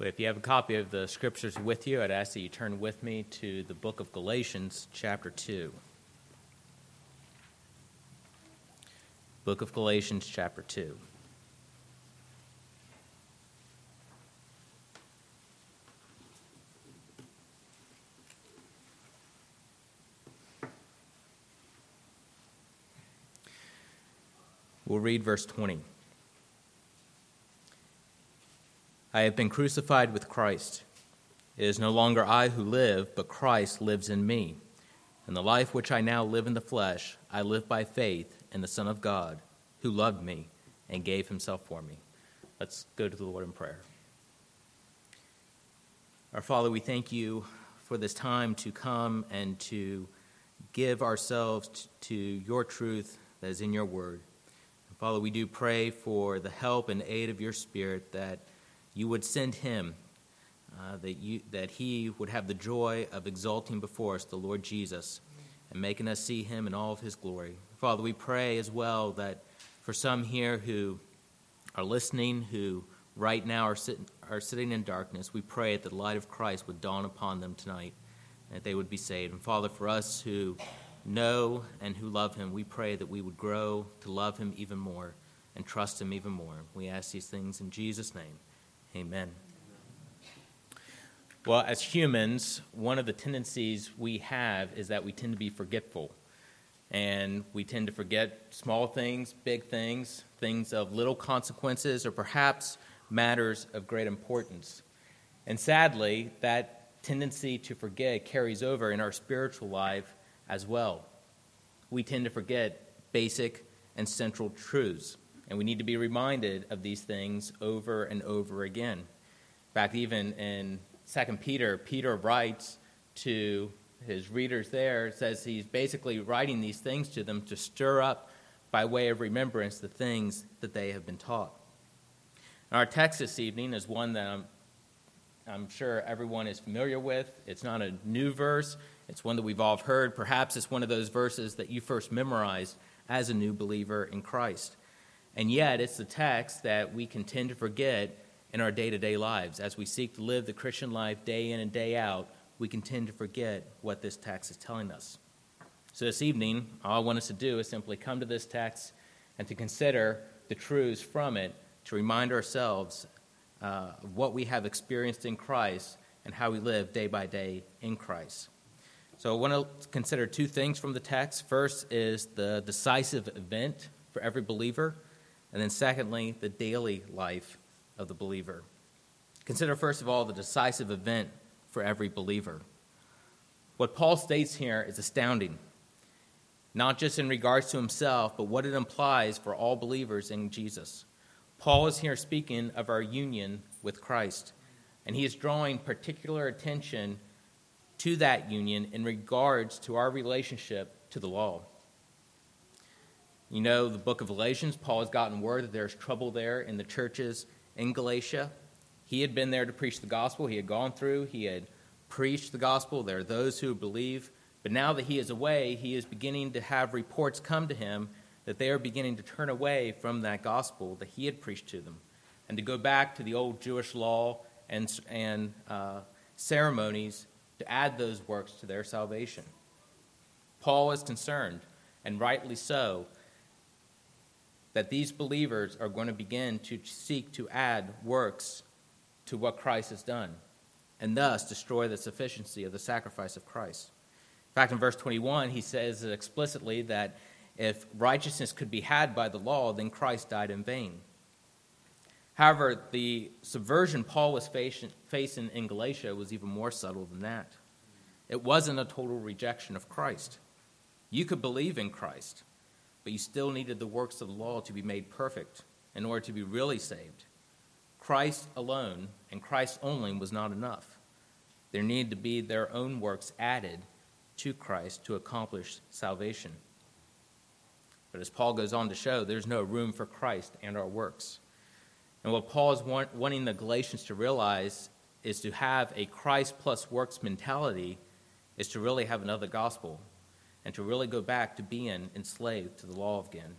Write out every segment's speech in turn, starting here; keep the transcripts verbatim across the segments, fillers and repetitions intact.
But if you have a copy of the scriptures with you, I'd ask that you turn with me to the book of Galatians, chapter two. Book of Galatians, chapter two. We'll read verse twenty. I have been crucified with Christ. It is no longer I who live, but Christ lives in me. And the life which I now live in the flesh, I live by faith in the Son of God, who loved me and gave himself for me. Let's go to the Lord in prayer. Our Father, we thank you for this time to come and to give ourselves to your truth that is in your word. And Father, we do pray for the help and aid of your Spirit, that you would send him, uh, that you that he would have the joy of exalting before us the Lord Jesus and making us see him in all of his glory. Father, we pray as well that for some here who are listening, who right now are, sit, are sitting in darkness, we pray that the light of Christ would dawn upon them tonight, and that they would be saved. And Father, for us who know and who love him, we pray that we would grow to love him even more and trust him even more. We ask these things in Jesus' name. Amen. Well, as humans, one of the tendencies we have is that we tend to be forgetful. And we tend to forget small things, big things, things of little consequences, or perhaps matters of great importance. And sadly, that tendency to forget carries over in our spiritual life as well. We tend to forget basic and central truths. And we need to be reminded of these things over and over again. In fact, even in Second Peter, Peter writes to his readers there, says he's basically writing these things to them to stir up by way of remembrance the things that they have been taught. And our text this evening is one that I'm, I'm sure everyone is familiar with. It's not a new verse. It's one that we've all heard. Perhaps it's one of those verses that you first memorized as a new believer in Christ. And yet, it's the text that we can tend to forget in our day-to-day lives. As we seek to live the Christian life day in and day out, we can tend to forget what this text is telling us. So this evening, all I want us to do is simply come to this text and to consider the truths from it, to remind ourselves uh, of what we have experienced in Christ and how we live day by day in Christ. So I want to consider two things from the text. First is the decisive event for every believer. And then secondly, the daily life of the believer. Consider first of all the decisive event for every believer. What Paul states here is astounding, not just in regards to himself, but what it implies for all believers in Jesus. Paul is here speaking of our union with Christ, and he is drawing particular attention to that union in regards to our relationship to the law. You know, the book of Galatians, Paul has gotten word that there's trouble there in the churches in Galatia. He had been there to preach the gospel. He had gone through. He had preached the gospel. There are those who believe. But now that he is away, he is beginning to have reports come to him that they are beginning to turn away from that gospel that he had preached to them and to go back to the old Jewish law and, and uh, ceremonies to add those works to their salvation. Paul is concerned, and rightly so, that these believers are going to begin to seek to add works to what Christ has done, and thus destroy the sufficiency of the sacrifice of Christ. In fact, in verse twenty-one, he says explicitly that if righteousness could be had by the law, then Christ died in vain. However, the subversion Paul was facing in Galatia was even more subtle than that. It wasn't a total rejection of Christ. You could believe in Christ, but you still needed the works of the law to be made perfect in order to be really saved. Christ alone and Christ only was not enough. There needed to be their own works added to Christ to accomplish salvation. But as Paul goes on to show, there's no room for Christ and our works. And what Paul is want, wanting the Galatians to realize is to have a Christ plus works mentality is to really have another gospel and to really go back to being enslaved to the law again.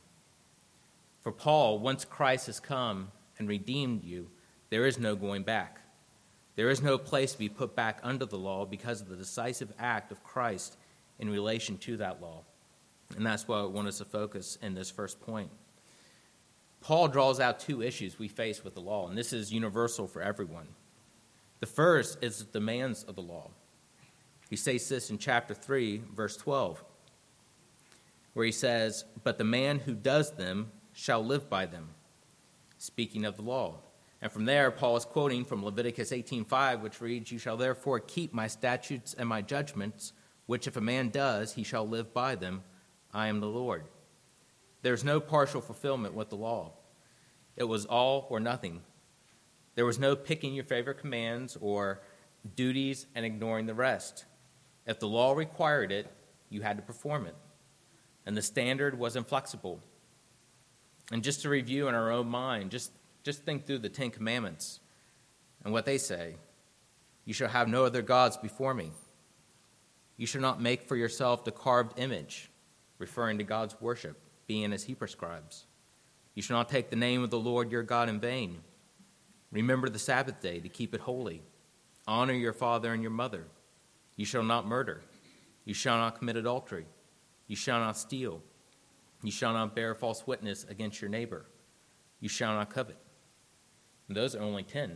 For Paul, once Christ has come and redeemed you, there is no going back. There is no place to be put back under the law because of the decisive act of Christ in relation to that law. And that's what I want us to focus in this first point. Paul draws out two issues we face with the law, and this is universal for everyone. The first is the demands of the law. He states this in chapter three, verse twelve, where he says, "But the man who does them shall live by them," speaking of the law. And from there, Paul is quoting from Leviticus eighteen five, which reads, "You shall therefore keep my statutes and my judgments, which if a man does, he shall live by them. I am the Lord." There's no partial fulfillment with the law. It was all or nothing. There was no picking your favorite commands or duties and ignoring the rest. If the law required it, you had to perform it. And the standard was inflexible. And just to review in our own mind, just, just think through the Ten Commandments and what they say. You shall have no other gods before me. You shall not make for yourself the carved image, referring to God's worship, being as he prescribes. You shall not take the name of the Lord your God in vain. Remember the Sabbath day to keep it holy. Honor your father and your mother. You shall not murder. You shall not commit adultery. You shall not steal. You shall not bear false witness against your neighbor. You shall not covet. And those are only ten.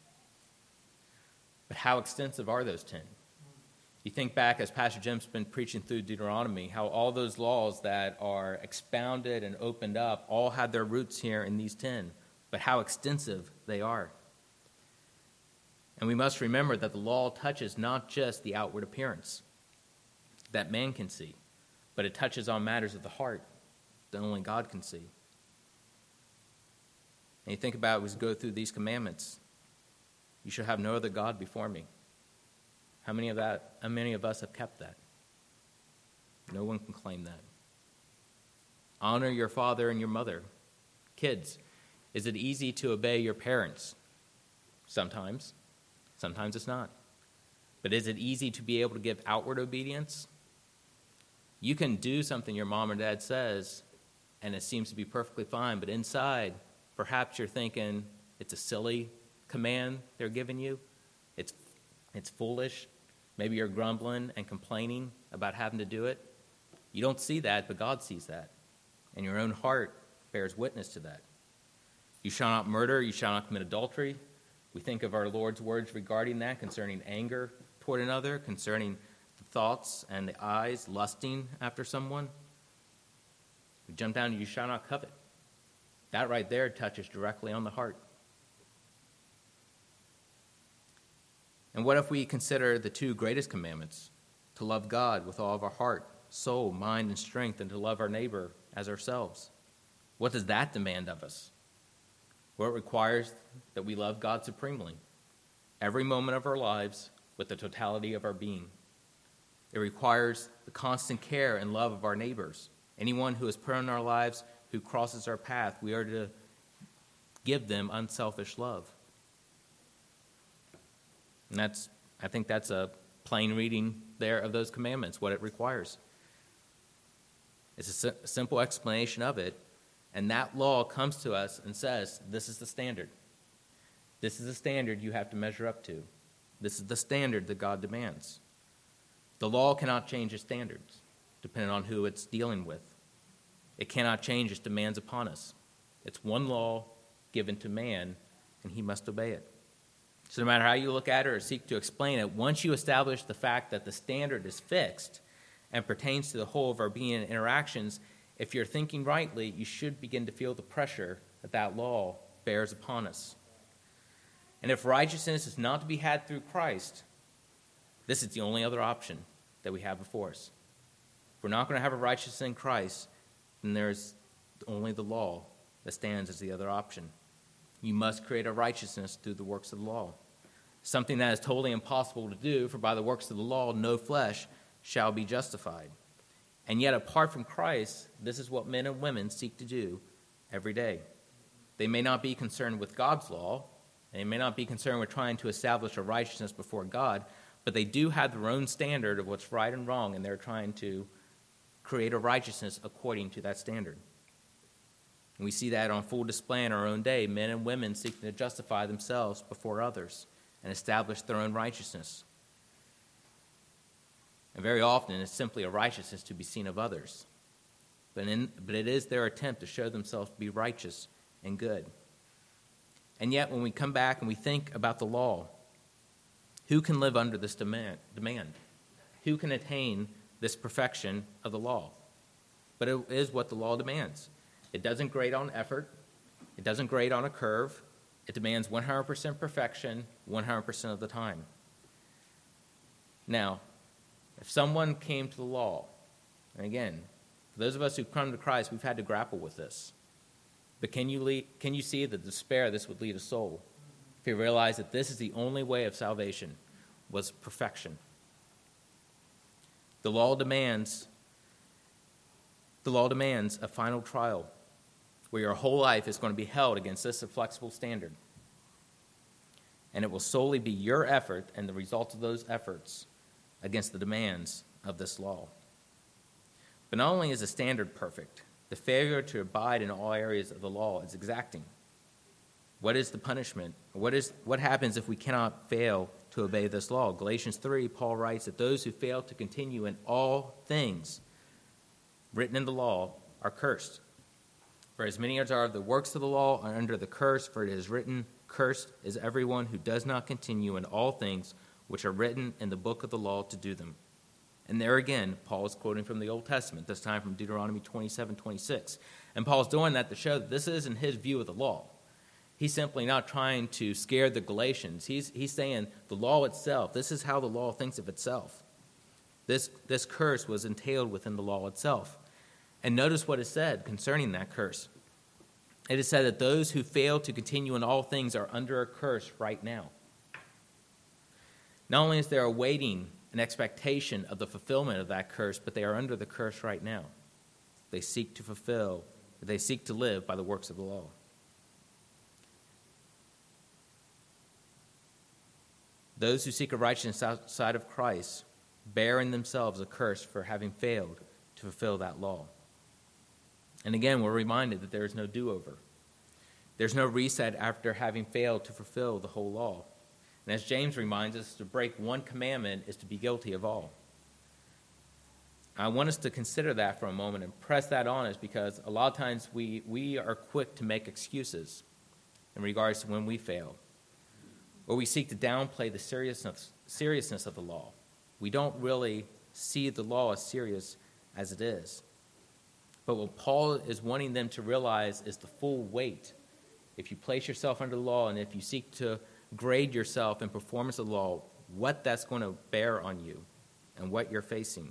But how extensive are those ten? You think back, as Pastor Jim's been preaching through Deuteronomy, how all those laws that are expounded and opened up all had their roots here in these ten, but how extensive they are. And we must remember that the law touches not just the outward appearance that man can see, but it touches on matters of the heart that only God can see. And you think about it as we go through these commandments. You shall have no other God before me. How many of that? How many of us have kept that? No one can claim that. Honor your father and your mother. Kids, is it easy to obey your parents? Sometimes. Sometimes it's not. But is it easy to be able to give outward obedience? You can do something your mom or dad says, and it seems to be perfectly fine, but inside, perhaps you're thinking it's a silly command they're giving you. It's, it's foolish. Maybe you're grumbling and complaining about having to do it. You don't see that, but God sees that. And your own heart bears witness to that. You shall not murder. You shall not commit adultery. We think of our Lord's words regarding that, concerning anger toward another, concerning the thoughts and the eyes lusting after someone. We jump down to you shall not covet. That right there touches directly on the heart. And what if we consider the two greatest commandments, to love God with all of our heart, soul, mind, and strength, and to love our neighbor as ourselves? What does that demand of us? Well, it requires that we love God supremely, every moment of our lives with the totality of our being. It requires the constant care and love of our neighbors. Anyone who is put in our lives, who crosses our path, we are to give them unselfish love. And that's, I think that's a plain reading there of those commandments, what it requires. It's a, si- a simple explanation of it, and that law comes to us and says, this is the standard. This is the standard you have to measure up to. This is the standard that God demands. The law cannot change its standards, depending on who it's dealing with. It cannot change its demands upon us. It's one law given to man, and he must obey it. So no matter how you look at it or seek to explain it, once you establish the fact that the standard is fixed and pertains to the whole of our being and interactions, if you're thinking rightly, you should begin to feel the pressure that that law bears upon us. And if righteousness is not to be had through Christ, this is the only other option that we have before us. If we're not going to have a righteousness in Christ, then there's only the law that stands as the other option. You must create a righteousness through the works of the law, something that is totally impossible to do, for by the works of the law no flesh shall be justified. And yet, apart from Christ, this is what men and women seek to do every day. They may not be concerned with God's law, and they may not be concerned with trying to establish a righteousness before God, but they do have their own standard of what's right and wrong, and they're trying to create a righteousness according to that standard. And we see that on full display in our own day, men and women seeking to justify themselves before others and establish their own righteousness. And very often it's simply a righteousness to be seen of others. But, in, but it is their attempt to show themselves to be righteous and good. And yet when we come back and we think about the law, who can live under this demand? demand? Who can attain this perfection of the law? But it is what the law demands. It doesn't grade on effort. It doesn't grade on a curve. It demands one hundred percent perfection one hundred percent of the time. Now, if someone came to the law, and again, for those of us who've come to Christ, we've had to grapple with this. But can you, lead, can you see the despair this would lead a soul if you realize that this is the only way of salvation, was perfection? The law demands, the law demands a final trial where your whole life is going to be held against this inflexible standard. And it will solely be your effort and the result of those efforts against the demands of this law. But not only is the standard perfect, the failure to abide in all areas of the law is exacting. What is the punishment? What is what happens if we cannot fail to obey this law? Galatians three, Paul writes that those who fail to continue in all things written in the law are cursed. For as many as are the works of the law are under the curse, for it is written, cursed is everyone who does not continue in all things which are written in the book of the law to do them. And there again, Paul is quoting from the Old Testament, this time from Deuteronomy twenty-seven twenty-six. And Paul's doing that to show that this isn't his view of the law. He's simply not trying to scare the Galatians. He's, he's saying the law itself, this is how the law thinks of itself. This, this curse was entailed within the law itself. And notice what it said concerning that curse. It is said that those who fail to continue in all things are under a curse right now. Not only is there awaiting an expectation of the fulfillment of that curse, but they are under the curse right now. They seek to fulfill, they seek to live by the works of the law. Those who seek a righteousness outside of Christ bear in themselves a curse for having failed to fulfill that law. And again, we're reminded that there is no do-over. There's no reset after having failed to fulfill the whole law. And as James reminds us, to break one commandment is to be guilty of all. I want us to consider that for a moment and press that on us, because a lot of times we, we are quick to make excuses in regards to when we fail, or we seek to downplay the seriousness, seriousness of the law. We don't really see the law as serious as it is. But what Paul is wanting them to realize is the full weight. If you place yourself under the law and if you seek to grade yourself in performance of the law, what that's going to bear on you and what you're facing.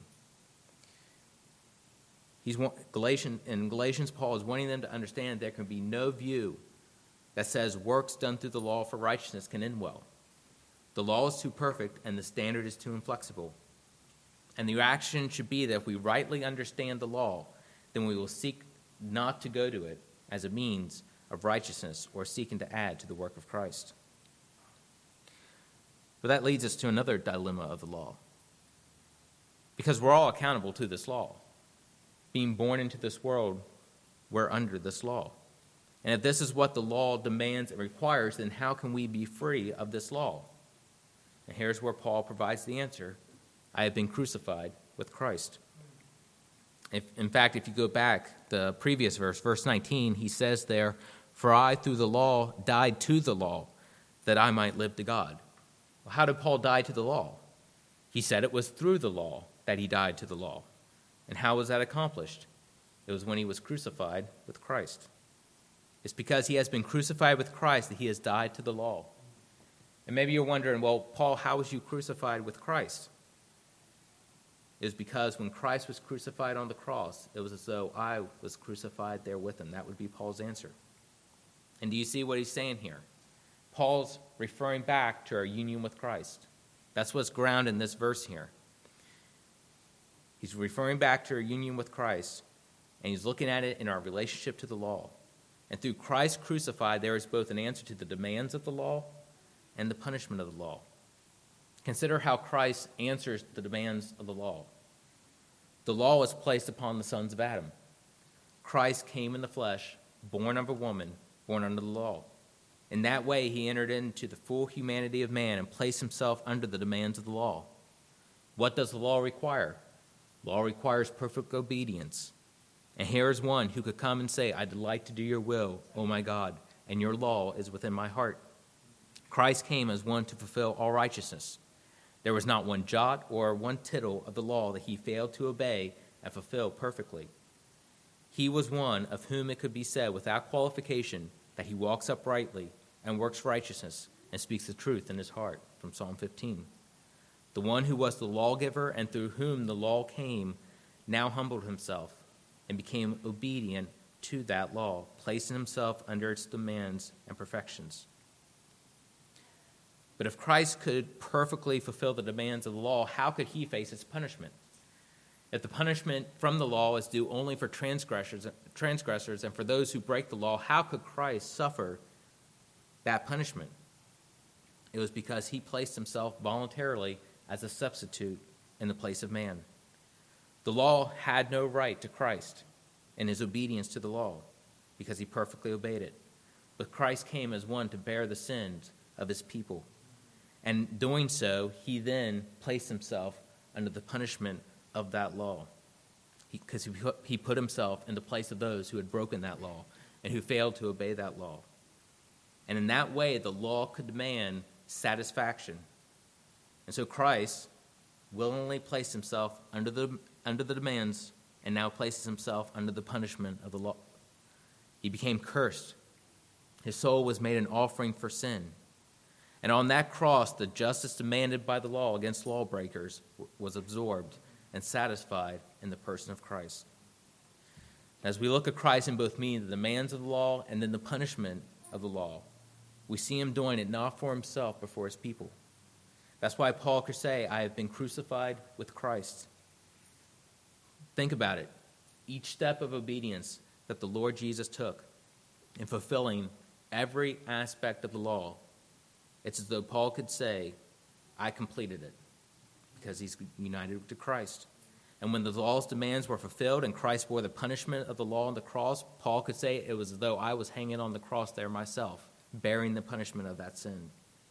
He's Galatians, in Galatians, Paul is wanting them to understand there can be no view that says works done through the law for righteousness can end well. The law is too perfect and the standard is too inflexible. And the action should be that if we rightly understand the law, then we will seek not to go to it as a means of righteousness or seeking to add to the work of Christ. But that leads us to another dilemma of the law. Because we're all accountable to this law. Being born into this world, we're under this law. And if this is what the law demands and requires, then how can we be free of this law? And here's where Paul provides the answer. I have been crucified with Christ. If, in fact, if you go back, the previous verse, verse nineteen, he says there, for I through the law died to the law, that I might live to God. Well, how did Paul die to the law? He said it was through the law that he died to the law. And how was that accomplished? It was when he was crucified with Christ. It's because he has been crucified with Christ that he has died to the law. And maybe you're wondering, well, Paul, how was you crucified with Christ? It was because when Christ was crucified on the cross, it was as though I was crucified there with him. That would be Paul's answer. And do you see what he's saying here? Paul's referring back to our union with Christ. That's what's grounded in this verse here. He's referring back to our union with Christ, and he's looking at it in our relationship to the law. And through Christ crucified, there is both an answer to the demands of the law and the punishment of the law. Consider how Christ answers the demands of the law. The law was placed upon the sons of Adam. Christ came in the flesh, born of a woman, born under the law. In that way, he entered into the full humanity of man and placed himself under the demands of the law. What does the law require? Law requires perfect obedience. And here is one who could come and say, I delight to do your will, O my God, and your law is within my heart. Christ came as one to fulfill all righteousness. There was not one jot or one tittle of the law that he failed to obey and fulfill perfectly. He was one of whom it could be said without qualification that he walks uprightly and works righteousness and speaks the truth in his heart, from Psalm fifteen. The one who was the lawgiver and through whom the law came now humbled himself and became obedient to that law, placing himself under its demands and perfections. But if Christ could perfectly fulfill the demands of the law, how could he face its punishment? If the punishment from the law is due only for transgressors, transgressors and for those who break the law, how could Christ suffer that punishment? It was because he placed himself voluntarily as a substitute in the place of man. The law had no right to Christ in his obedience to the law because he perfectly obeyed it. But Christ came as one to bear the sins of his people. And doing so, he then placed himself under the punishment of that law because he, he, he put himself in the place of those who had broken that law and who failed to obey that law. And in that way, the law could demand satisfaction. And so Christ willingly placed himself under the, under the demands and now places himself under the punishment of the law. He became cursed. His soul was made an offering for sin. And on that cross, the justice demanded by the law against lawbreakers was absorbed and satisfied in the person of Christ. As we look at Christ in both meeting the demands of the law and then the punishment of the law, we see him doing it not for himself but for his people. That's why Paul could say, I have been crucified with Christ. Think about it. Each step of obedience that the Lord Jesus took in fulfilling every aspect of the law, it's as though Paul could say, I completed it, because he's united to Christ. And when the law's demands were fulfilled and Christ bore the punishment of the law on the cross, Paul could say it was as though I was hanging on the cross there myself, bearing the punishment of that sin.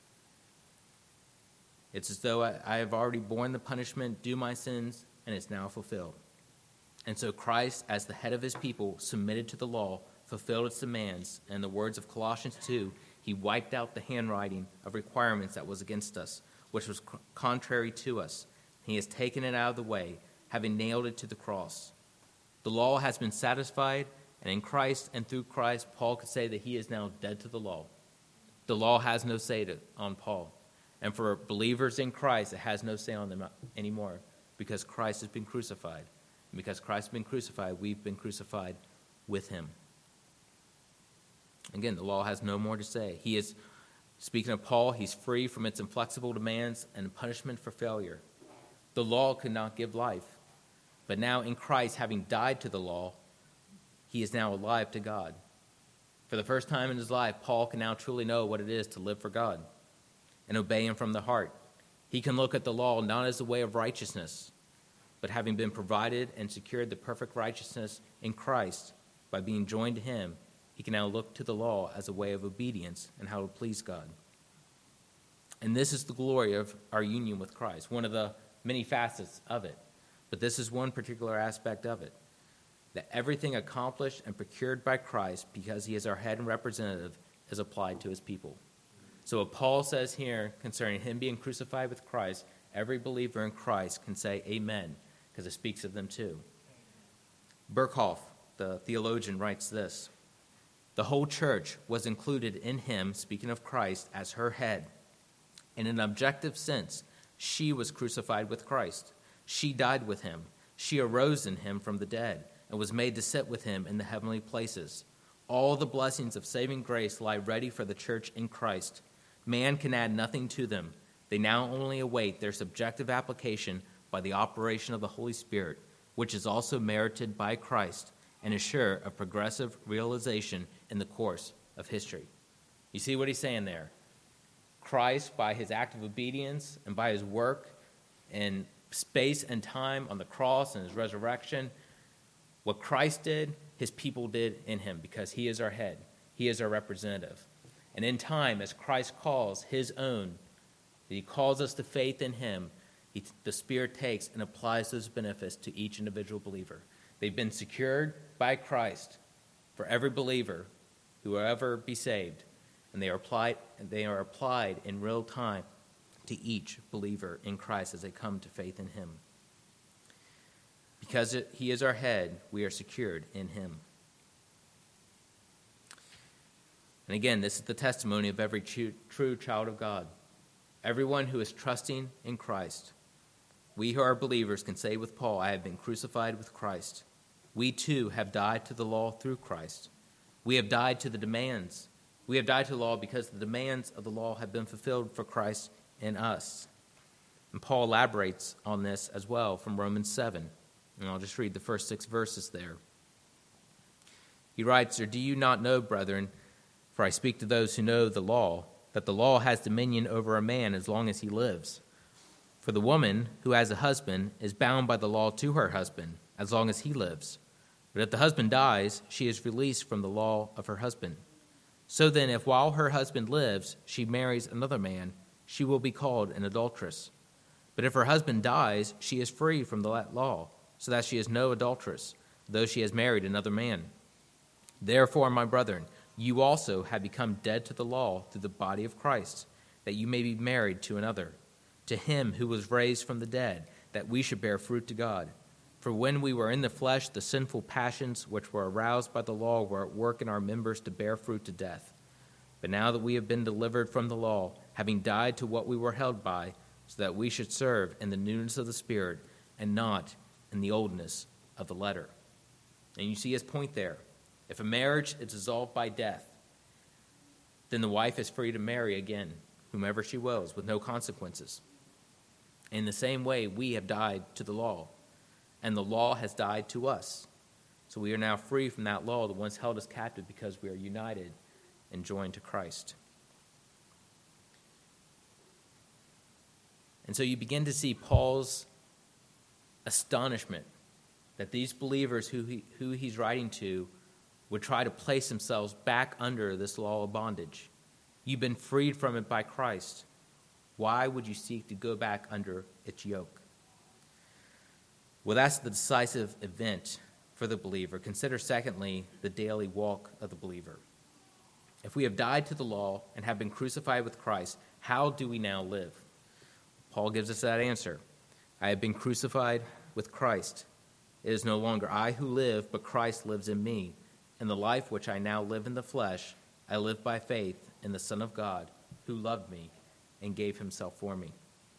It's as though I, I have already borne the punishment due my sins, and it's now fulfilled. And so Christ, as the head of his people, submitted to the law, fulfilled its demands, and in the words of Colossians two, he wiped out the handwriting of requirements that was against us, which was contrary to us. He has taken it out of the way, having nailed it to the cross. The law has been satisfied, and in Christ and through Christ, Paul could say that he is now dead to the law. The law has no say to, on Paul. And for believers in Christ, it has no say on them anymore because Christ has been crucified. And because Christ has been crucified, we've been crucified with him. Again, the law has no more to say. He is, speaking of Paul, he's free from its inflexible demands and punishment for failure. The law could not give life. But now in Christ, having died to the law, he is now alive to God. For the first time in his life, Paul can now truly know what it is to live for God and obey him from the heart. He can look at the law not as a way of righteousness, but having been provided and secured the perfect righteousness in Christ by being joined to him, he can now look to the law as a way of obedience and how to please God. And this is the glory of our union with Christ, one of the many facets of it. But this is one particular aspect of it, that everything accomplished and procured by Christ, because he is our head and representative, is applied to his people. So what Paul says here concerning him being crucified with Christ, every believer in Christ can say amen, because it speaks of them too. Burkhoff, the theologian, writes this: the whole church was included in him, speaking of Christ, as her head. In an objective sense, she was crucified with Christ. She died with him. She arose in him from the dead and was made to sit with him in the heavenly places. All the blessings of saving grace lie ready for the church in Christ. Man can add nothing to them. They now only await their subjective application by the operation of the Holy Spirit, which is also merited by Christ and is sure of progressive realization in the course of history. You see what he's saying there? Christ, by his act of obedience and by his work in space and time on the cross and his resurrection, what Christ did, his people did in him, because he is our head. He is our representative. And in time, as Christ calls his own, that he calls us to faith in him, he, the Spirit takes and applies those benefits to each individual believer. They've been secured by Christ for every believer who will ever be saved, and they are applied, they are applied in real time to each believer in Christ as they come to faith in him. Because it, he is our head, we are secured in him. And again, this is the testimony of every true, true child of God. Everyone who is trusting in Christ. We who are believers can say with Paul, I have been crucified with Christ. We too have died to the law through Christ. We have died to the demands. We have died to the law because the demands of the law have been fulfilled for Christ in us. And Paul elaborates on this as well from Romans seven. And I'll just read the first six verses there. He writes, Or do you not know, brethren, for I speak to those who know the law, that the law has dominion over a man as long as he lives. For the woman who has a husband is bound by the law to her husband as long as he lives. But if the husband dies, she is released from the law of her husband. So then, if while her husband lives, she marries another man, she will be called an adulteress. But if her husband dies, she is free from the law, so that she is no adulteress, though she has married another man. Therefore, my brethren, you also have become dead to the law through the body of Christ, that you may be married to another, to him who was raised from the dead, that we should bear fruit to God. For when we were in the flesh, the sinful passions which were aroused by the law were at work in our members to bear fruit to death. But now that we have been delivered from the law, having died to what we were held by, so that we should serve in the newness of the Spirit and not in the oldness of the letter. And you see his point there. If a marriage is dissolved by death, then the wife is free to marry again, whomever she wills, with no consequences. In the same way, we have died to the law, and the law has died to us. So we are now free from that law that once held us captive because we are united and joined to Christ. And so you begin to see Paul's astonishment that these believers who he, who he's writing to would try to place themselves back under this law of bondage. You've been freed from it by Christ. Why would you seek to go back under its yoke? Well, that's the decisive event for the believer. Consider, secondly, the daily walk of the believer. If we have died to the law and have been crucified with Christ, how do we now live? Paul gives us that answer. I have been crucified with Christ. It is no longer I who live, but Christ lives in me. And the life which I now live in the flesh, I live by faith in the Son of God, who loved me and gave himself for me.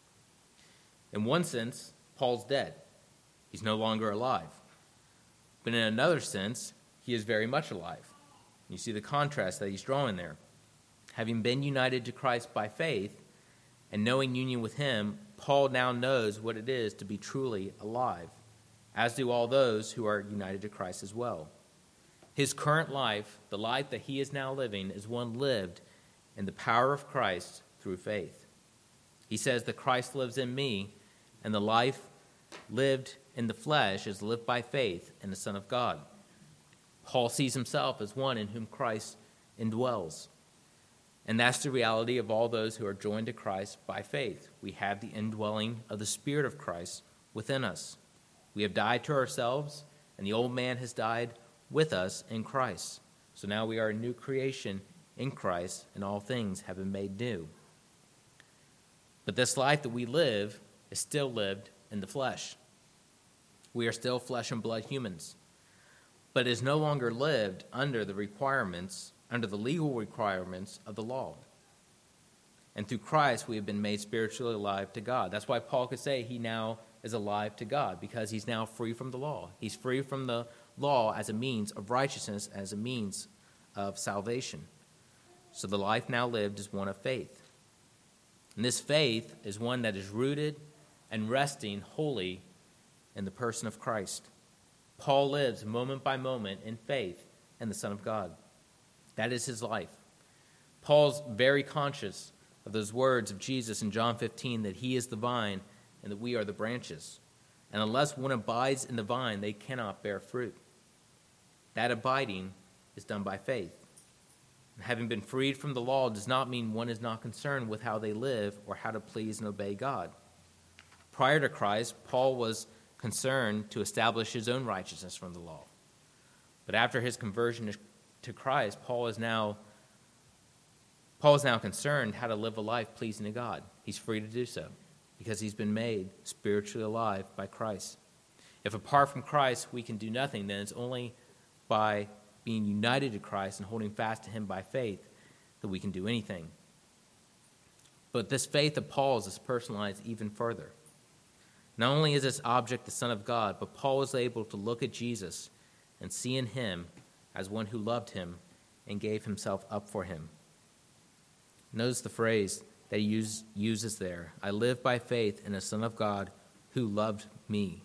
In one sense, Paul's dead. He's no longer alive. But in another sense, he is very much alive. You see the contrast that he's drawing there. Having been united to Christ by faith and knowing union with him, Paul now knows what it is to be truly alive, as do all those who are united to Christ as well. His current life, the life that he is now living, is one lived in the power of Christ through faith. He says that Christ lives in me, and the life lived in the flesh is lived by faith in the Son of God. Paul sees himself as one in whom Christ indwells. And that's the reality of all those who are joined to Christ by faith. We have the indwelling of the Spirit of Christ within us. We have died to ourselves, and the old man has died with us in Christ. So now we are a new creation in Christ, and all things have been made new. But this life that we live is still lived in the flesh. We are still flesh and blood humans, but is no longer lived under the requirements, under the legal requirements of the law. And through Christ, we have been made spiritually alive to God. That's why Paul could say he now is alive to God, because he's now free from the law. He's free from the law as a means of righteousness, as a means of salvation. So the life now lived is one of faith. And this faith is one that is rooted and resting wholly in the person of Christ. Paul lives moment by moment in faith in the Son of God. That is his life. Paul's very conscious of those words of Jesus in John fifteen, that he is the vine and that we are the branches. And unless one abides in the vine, they cannot bear fruit. That abiding is done by faith. Having been freed from the law does not mean one is not concerned with how they live or how to please and obey God. Prior to Christ, Paul was concerned to establish his own righteousness from the law. But after his conversion to Christ, Paul is now Paul is now concerned how to live a life pleasing to God. He's free to do so because he's been made spiritually alive by Christ. If apart from Christ we can do nothing, then it's only by being united to Christ and holding fast to him by faith that we can do anything. But this faith of Paul's is personalized even further. Not only is this object the Son of God, but Paul is able to look at Jesus and see in him as one who loved him and gave himself up for him. Notice the phrase that he use, uses there. I live by faith in the Son of God who loved me.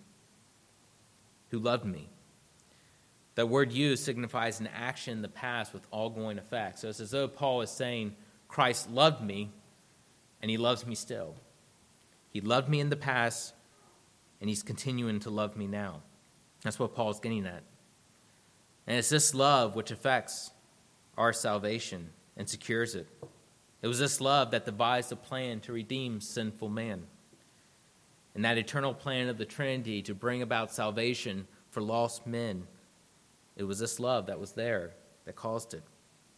Who loved me. The word used signifies an action in the past with ongoing effect. So it's as though Paul is saying, Christ loved me, and he loves me still. He loved me in the past, and he's continuing to love me now. That's what Paul's getting at. And it's this love which affects our salvation and secures it. It was this love that devised a plan to redeem sinful man. And that eternal plan of the Trinity to bring about salvation for lost men, it was this love that was there that caused it.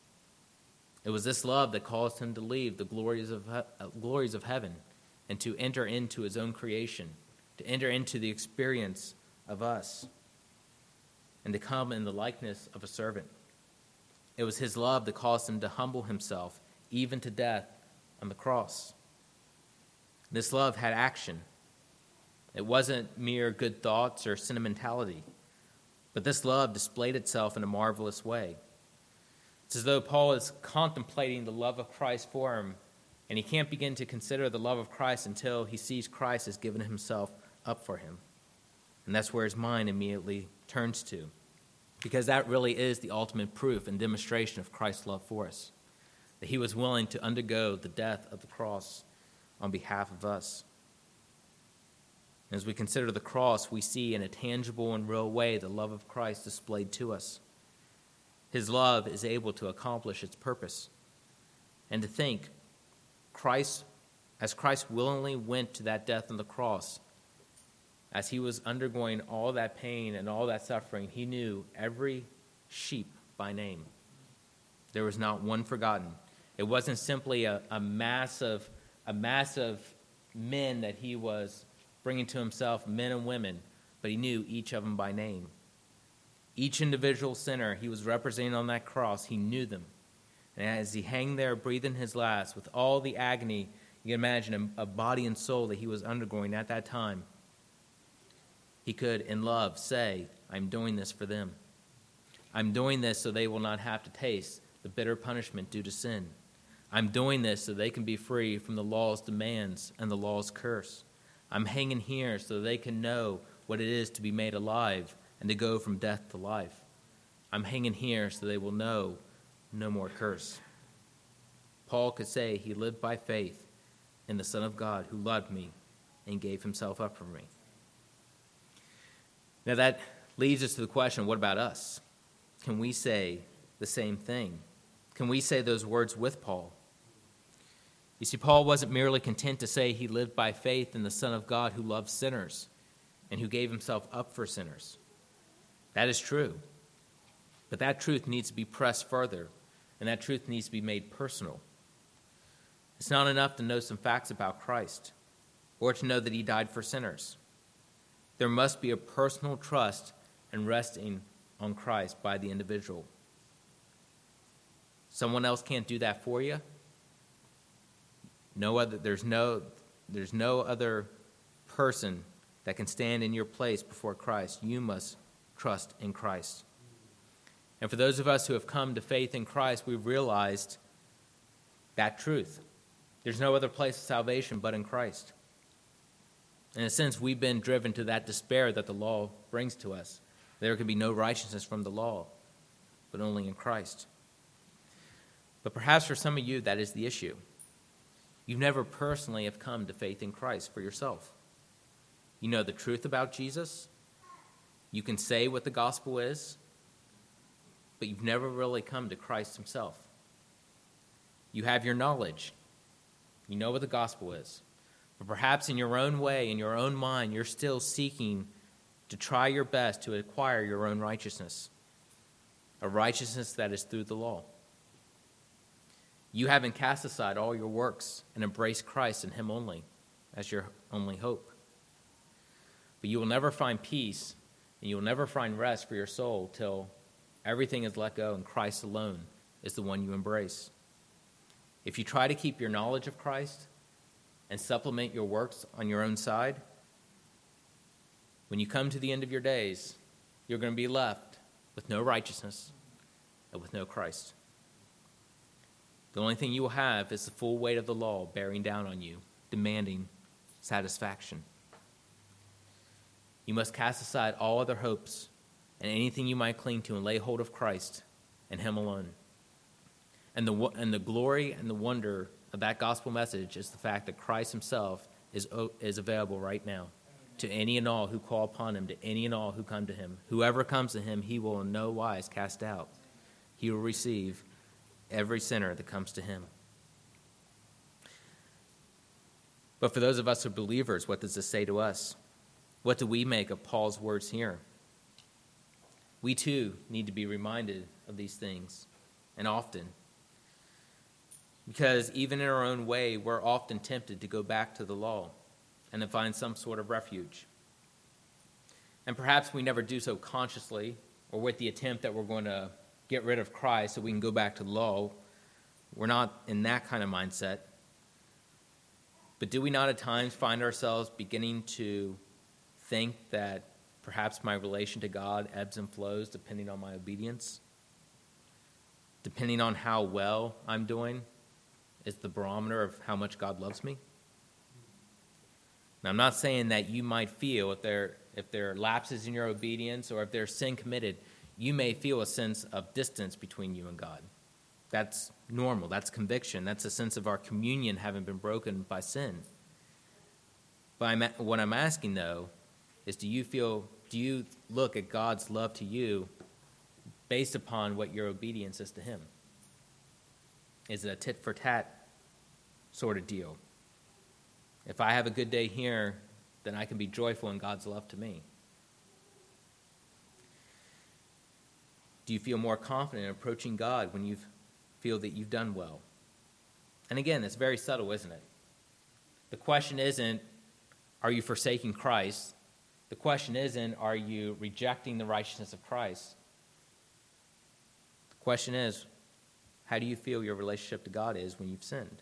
It was this love that caused him to leave the glories of, uh, glories of heaven and to enter into his own creation, to enter into the experience of us, and to come in the likeness of a servant. It was his love that caused him to humble himself, even to death on the cross. This love had action. It wasn't mere good thoughts or sentimentality, but this love displayed itself in a marvelous way. It's as though Paul is contemplating the love of Christ for him, and he can't begin to consider the love of Christ until he sees Christ has given himself up for him. And that's where his mind immediately turns to, because that really is the ultimate proof and demonstration of Christ's love for us, that he was willing to undergo the death of the cross on behalf of us. As we consider the cross, we see in a tangible and real way the love of Christ displayed to us. His love is able to accomplish its purpose. And to think, Christ, as Christ willingly went to that death on the cross, as he was undergoing all that pain and all that suffering, he knew every sheep by name. There was not one forgotten. It wasn't simply a, a mass of, a mass of men that he was bringing to himself, men and women, but he knew each of them by name. Each individual sinner he was representing on that cross, he knew them. And as he hung there breathing his last with all the agony, you can imagine a, a body and soul that he was undergoing at that time, he could, in love, say, I'm doing this for them. I'm doing this so they will not have to taste the bitter punishment due to sin. I'm doing this so they can be free from the law's demands and the law's curse. I'm hanging here so they can know what it is to be made alive and to go from death to life. I'm hanging here so they will know no more curse. Paul could say he lived by faith in the Son of God who loved me and gave himself up for me. Now that leads us to the question, what about us? Can we say the same thing? Can we say those words with Paul? You see, Paul wasn't merely content to say he lived by faith in the Son of God who loved sinners and who gave himself up for sinners. That is true. But that truth needs to be pressed further, and that truth needs to be made personal. It's not enough to know some facts about Christ or to know that he died for sinners. There must be a personal trust and resting on Christ by the individual. Someone else can't do that for you. No other, there's no, there's no other person that can stand in your place before Christ. You must trust in Christ. And for those of us who have come to faith in Christ, we've realized that truth. There's no other place of salvation but in Christ. In a sense, we've been driven to that despair that the law brings to us. There can be no righteousness from the law, but only in Christ. But perhaps for some of you, that is the issue. You never personally have come to faith in Christ for yourself. You know the truth about Jesus. You can say what the gospel is, but you've never really come to Christ himself. You have your knowledge. You know what the gospel is. But perhaps in your own way, in your own mind, you're still seeking to try your best to acquire your own righteousness, a righteousness that is through the law. You haven't cast aside all your works and embraced Christ and him only as your only hope. But you will never find peace and you will never find rest for your soul till everything is let go and Christ alone is the one you embrace. If you try to keep your knowledge of Christ and supplement your works on your own side, when you come to the end of your days, you're going to be left with no righteousness and with no Christ. The only thing you will have is the full weight of the law bearing down on you, demanding satisfaction. You must cast aside all other hopes and anything you might cling to and lay hold of Christ and him alone. And the, and the glory and the wonder of that gospel message is the fact that Christ himself is, is available right now to any and all who call upon him, to any and all who come to him. Whoever comes to him, he will in no wise cast out. He will receive every sinner that comes to him. But for those of us who are believers, what does this say to us? What do we make of Paul's words here? We too need to be reminded of these things, and often. Because even in our own way, we're often tempted to go back to the law and to find some sort of refuge. And perhaps we never do so consciously or with the attempt that we're going to get rid of Christ so we can go back to the law. We're not in that kind of mindset. But do we not at times find ourselves beginning to think that perhaps my relation to God ebbs and flows depending on my obedience? Depending on how well I'm doing is the barometer of how much God loves me? Now, I'm not saying that you might feel if there if there are lapses in your obedience or if there's sin committed, you may feel a sense of distance between you and God. That's normal. That's conviction. That's a sense of our communion having been broken by sin. But I'm, what I'm asking, though, is do you feel, do you look at God's love to you based upon what your obedience is to him? Is it a tit-for-tat sort of deal? If I have a good day here, then I can be joyful in God's love to me. Do you feel more confident in approaching God when you feel that you've done well? And again, it's very subtle, isn't it? The question isn't, are you forsaking Christ? The question isn't, are you rejecting the righteousness of Christ? The question is, how do you feel your relationship to God is when you've sinned?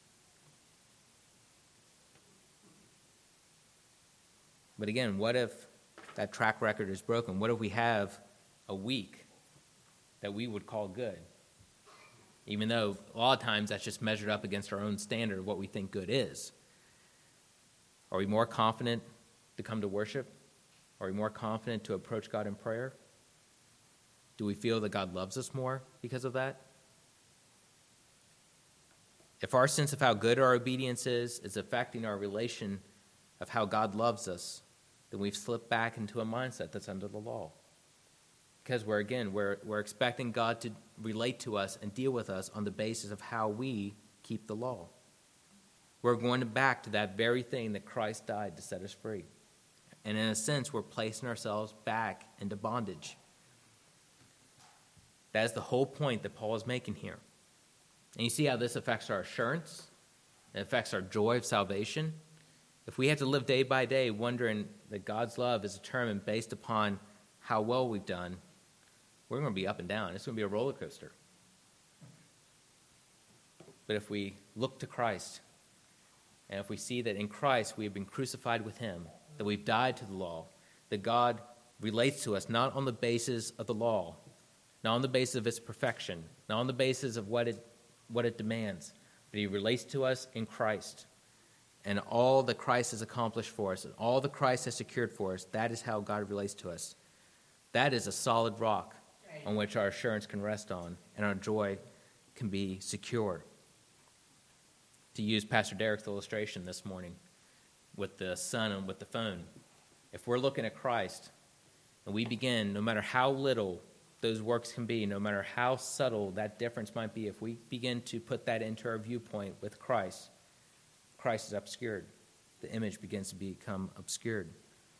But again, what if that track record is broken? What if we have a week that we would call good? Even though a lot of times that's just measured up against our own standard of what we think good is. Are we more confident to come to worship? Are we more confident to approach God in prayer? Do we feel that God loves us more because of that? If our sense of how good our obedience is is affecting our relation of how God loves us, then we've slipped back into a mindset that's under the law. Because we're, again, we're, we're expecting God to relate to us and deal with us on the basis of how we keep the law. We're going back to that very thing that Christ died to set us free. And in a sense, we're placing ourselves back into bondage. That is the whole point that Paul is making here. And you see how this affects our assurance? It affects our joy of salvation. If we have to live day by day wondering that God's love is determined based upon how well we've done, we're going to be up and down. It's going to be a roller coaster. But if we look to Christ, and if we see that in Christ we have been crucified with him, that we've died to the law, that God relates to us not on the basis of the law, not on the basis of its perfection, not on the basis of what it, what it demands, but he relates to us in Christ. And all that Christ has accomplished for us, and all that Christ has secured for us, that is how God relates to us. That is a solid rock on which our assurance can rest on, and our joy can be secured. To use Pastor Derek's illustration this morning with the sun and with the phone, if we're looking at Christ, and we begin, no matter how little those works can be, no matter how subtle that difference might be, if we begin to put that into our viewpoint with Christ, Christ is obscured. The image begins to become obscured.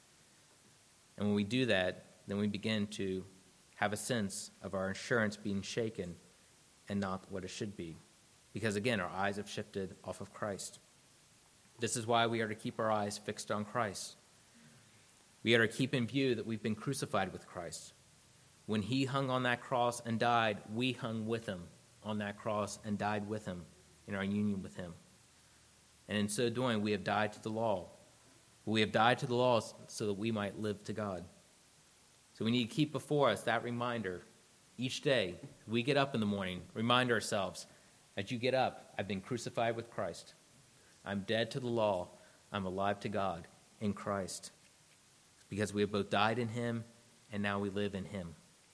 And when we do that, then we begin to have a sense of our assurance being shaken and not what it should be. Because again, our eyes have shifted off of Christ. This is why we are to keep our eyes fixed on Christ. We are to keep in view that we've been crucified with Christ. When he hung on that cross and died, we hung with him on that cross and died with him in our union with him. And in so doing, we have died to the law. We have died to the law so that we might live to God. So we need to keep before us that reminder each day. We get up in the morning, remind ourselves, as you get up, I've been crucified with Christ. I'm dead to the law. I'm alive to God in Christ. Because we have both died in him and now we live in him.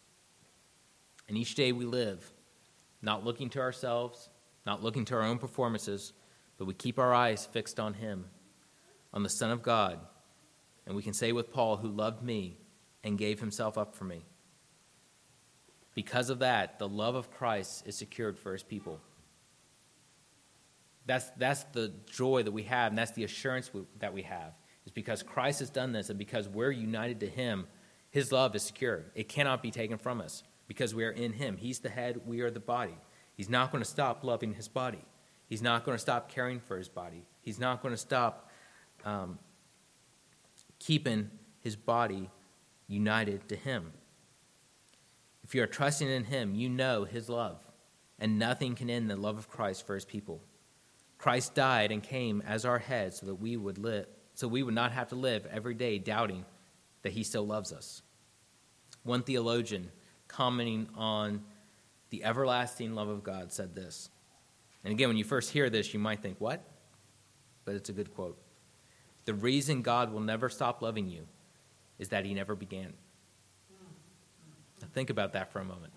And each day we live, not looking to ourselves, not looking to our own performances, but we keep our eyes fixed on him, on the Son of God. And we can say with Paul, who loved me and gave himself up for me. Because of that, the love of Christ is secured for his people. That's, that's the joy that we have, and that's the assurance we, that we have. It's because Christ has done this, and because we're united to him, his love is secure. It cannot be taken from us because we are in him. He's the head, we are the body. He's not going to stop loving his body. He's not going to stop caring for his body. He's not going to stop um, keeping his body united to him. If you are trusting in him, you know his love, and nothing can end the love of Christ for his people. Christ died and came as our head so that we would live, so we would not have to live every day doubting that he still loves us. One theologian, commenting on the everlasting love of God, said this. And again, when you first hear this, you might think, what? But it's a good quote. The reason God will never stop loving you is that he never began. Now think about that for a moment.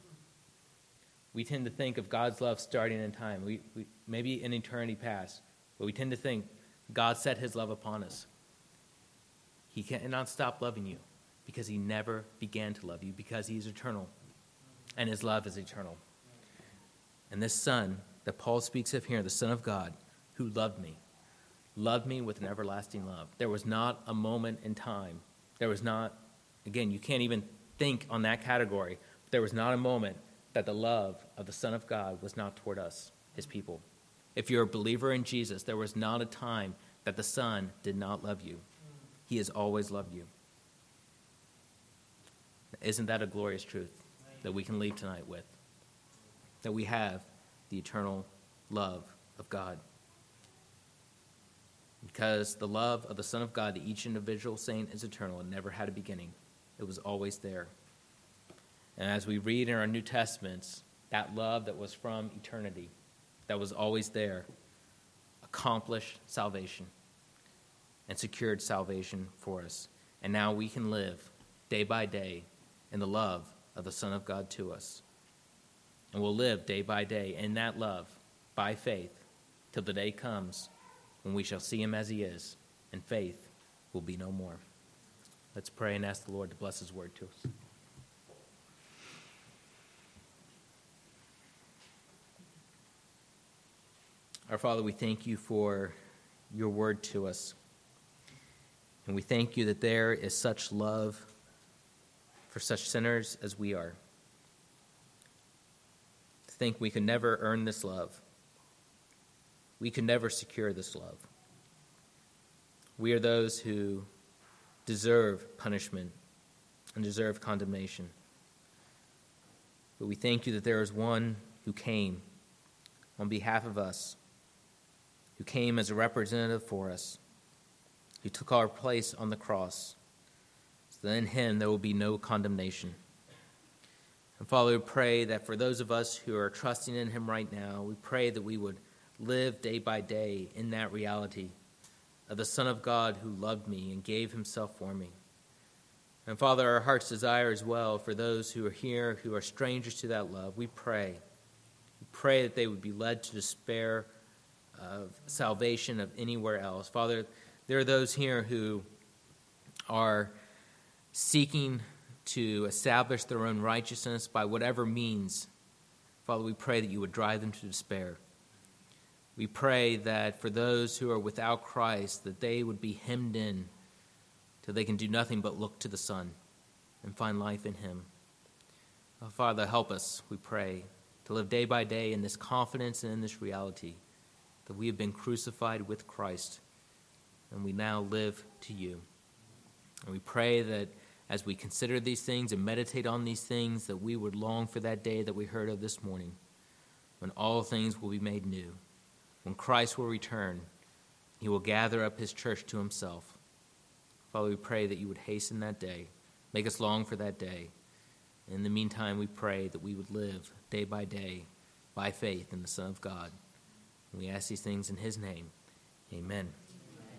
We tend to think of God's love starting in time, we, we maybe in eternity past, but we tend to think God set his love upon us. He cannot stop loving you because he never began to love you, because he is eternal, and his love is eternal. And this Son that Paul speaks of here, the Son of God, who loved me, loved me with an everlasting love. There was not a moment in time. There was not, again, you can't even think on that category, but there was not a moment that the love of the Son of God was not toward us, his people. If you're a believer in Jesus, there was not a time that the Son did not love you. He has always loved you. Isn't that a glorious truth that we can leave tonight with? That we have the eternal love of God. Because the love of the Son of God to each individual saint is eternal and never had a beginning. It was always there. And as we read in our New Testaments, that love that was from eternity, that was always there, accomplished salvation and secured salvation for us. And now we can live day by day in the love of the Son of God to us. And we'll live day by day in that love by faith till the day comes when we shall see him as he is, and faith will be no more. Let's pray and ask the Lord to bless his word to us. Our Father, we thank you for your word to us. And we thank you that there is such love for such sinners as we are. To think we could never earn this love. We could never secure this love. We are those who deserve punishment and deserve condemnation. But we thank you that there is one who came on behalf of us, who came as a representative for us, who took our place on the cross, so that in him there will be no condemnation. And Father, we pray that for those of us who are trusting in him right now, we pray that we would live day by day in that reality of the Son of God who loved me and gave himself for me. And Father, our heart's desire as well for those who are here, who are strangers to that love, we pray. We pray that they would be led to despair of salvation of anywhere else. Father, there are those here who are seeking to establish their own righteousness by whatever means. Father, we pray that you would drive them to despair. We pray that for those who are without Christ, that they would be hemmed in till they can do nothing but look to the Son and find life in him. Oh, Father, help us, we pray, to live day by day in this confidence and in this reality that we have been crucified with Christ and we now live to you. And we pray that as we consider these things and meditate on these things, that we would long for that day that we heard of this morning, when all things will be made new, when Christ will return, he will gather up his church to himself. Father, we pray that you would hasten that day, make us long for that day. In the meantime, we pray that we would live day by day by faith in the Son of God. And we ask these things in his name. Amen.